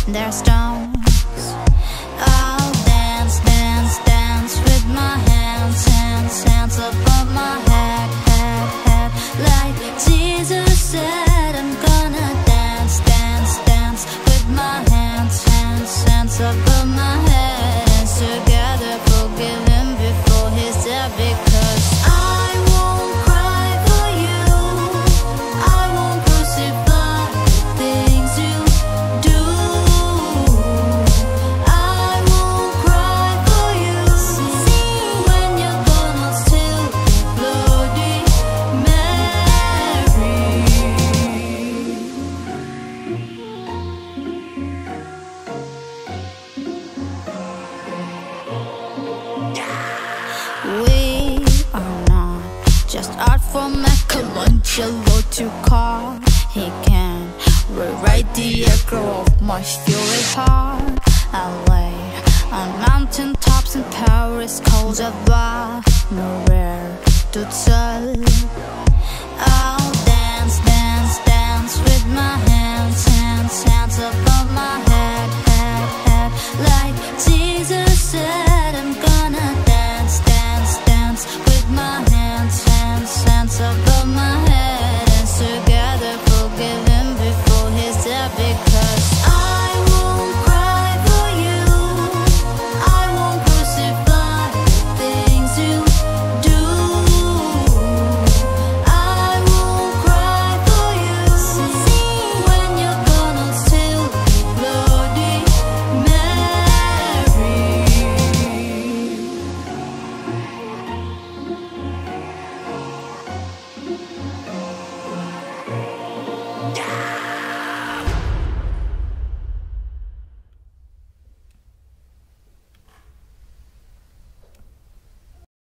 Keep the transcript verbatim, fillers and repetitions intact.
their stones. I'll dance, dance, dance with my hands, hands, hands above my head, head, head. Like Jesus said, I'm gonna dance, dance, dance with my hands, hands, hands above my head. Hands together, forgive him before he's dead, because I won't cry for you, I won't crucify things you do. I won't cry for you when you're gonna still Bloody Mary. We are not just art from Michelangelo to carve. He can rewrite the echo of my fury heart. I laid on mountain tops in Paris, cold above, nowhere to tell.